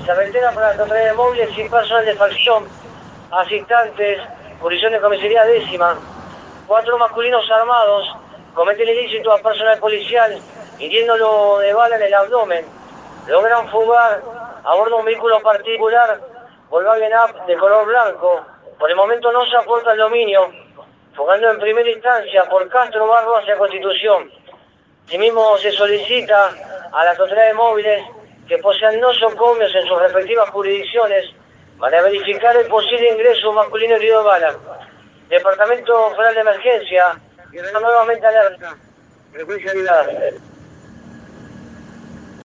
se reitera para la autoridad de móviles y personal de facción, asistentes, jurisdicción de comisaría décima. 4 masculinos armados cometen ilícito a personal policial, hiriéndolo de bala en el abdomen. Logran fugar a bordo de un vehículo particular Volkswagen Up de color blanco. Por el momento no se aporta el dominio, fugando en primera instancia por Castro Barro hacia Constitución. Asimismo se solicita a las autoridades móviles que posean nosocomios en sus respectivas jurisdicciones para verificar el posible ingreso masculino herido de bala. Departamento Federal de Emergencia, nuevamente alerta. Frecuencia